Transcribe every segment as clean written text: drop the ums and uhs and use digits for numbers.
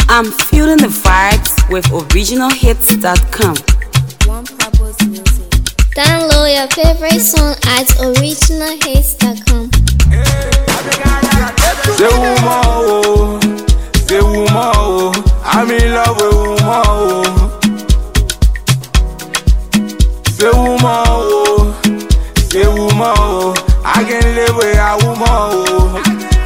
I'm feeling the vibes with originalhits.com. One Purpose Music. Download your favorite song at originalhits.com. Say woman, oh, say woman, oh, I'm in love with woman, oh. Say woman, oh, say woman, oh, I can live with a woman, oh.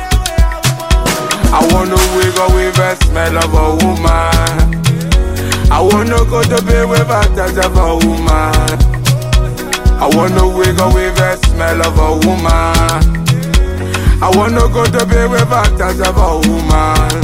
I wanna wake up with the smell of a woman. I wanna go to bed with a touch of a woman. I wanna wake up with the smell of a woman. I wanna go to bed with a touch of a woman.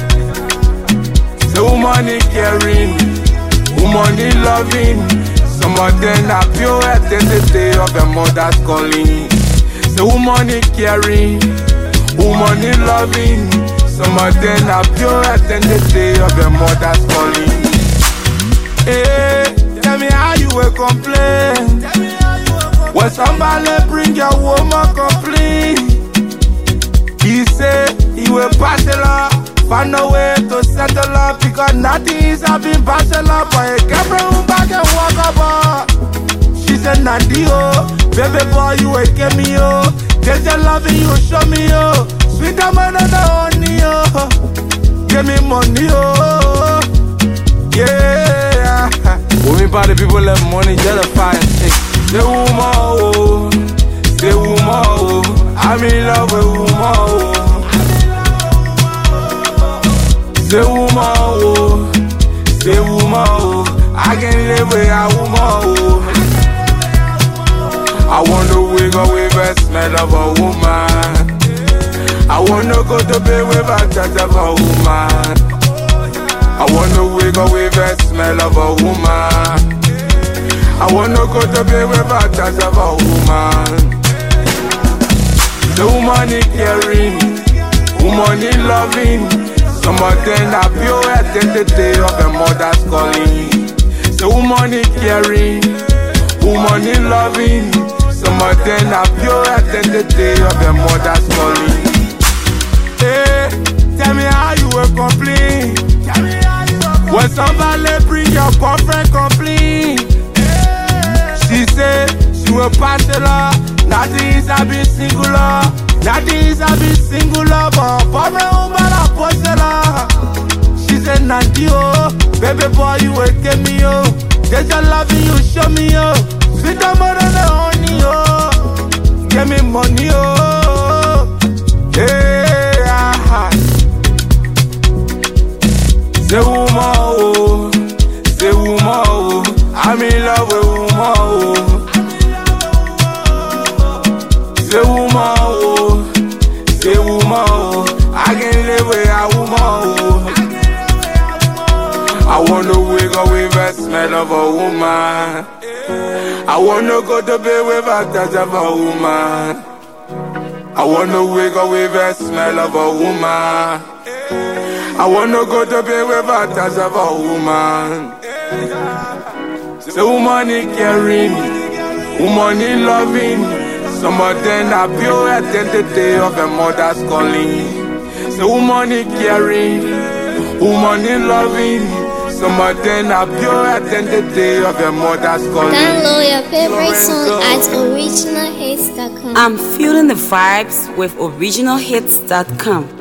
Say woman is caring, woman is loving. Some of them are pure at the day of a mother's calling. Say woman is caring, woman is loving. Some of them are pure at the day of a mother's calling. Hey, tell me how you will complain when somebody bring your woman complain. He say he will pass it up, find a way to settle up, because nothing is having pass it up. But he can't bring back and walk up. She said, Nadio, baby boy, you will get me, oh. There's your loving, you show me, oh. Sweeter man than the honey, oh. Give me money, oh. Yeah. Women party people love money, just a fire stick. Say woman, oh. Say woman, oh. I'm in love with woman, oh. Say woman, oh. Say woman, oh. I can live with a woman, oh. I wanna wake up with the smell of a woman. I wanna go to bed with a touch of a woman. I wanna wake up with the smell of a woman. I wanna go to bed with a touch of a woman. The woman is caring, woman is loving. Some of them are pure at the day of a mother's calling. The woman is caring, woman is loving. Some of them are pure at the day of a mother's calling. Hey, tell me how you will complain when somebody bring your girlfriend complain. She said she will pass it up. Nothing is a bit singular. Nothing is a bit singular. But for me, woman, I post it up. She said, Nadio, baby boy, you will get me, oh. There's your loving, you show me, oh. Sweeter more than the honey, oh. Give me money, oh. Yeah. Say woman, oh. Say woman, oh. I'm in love with woman, oh. Say woman, oh. Say woman, oh. I can live with a woman, oh. I wanna wake up with the smell of a woman. I wanna go to bed with a touch of a woman. I wanna wake up with the smell of a woman. I wanna go to bed with a touch of a woman. Say woman is caring, woman is loving. Some of them are pure at the day of a mother's calling. Say woman is caring, woman is loving. Some of them are pure at the day of a mother's calling. Download your favorite song at originalhits.com. I'm feeling the vibes with originalhits.com.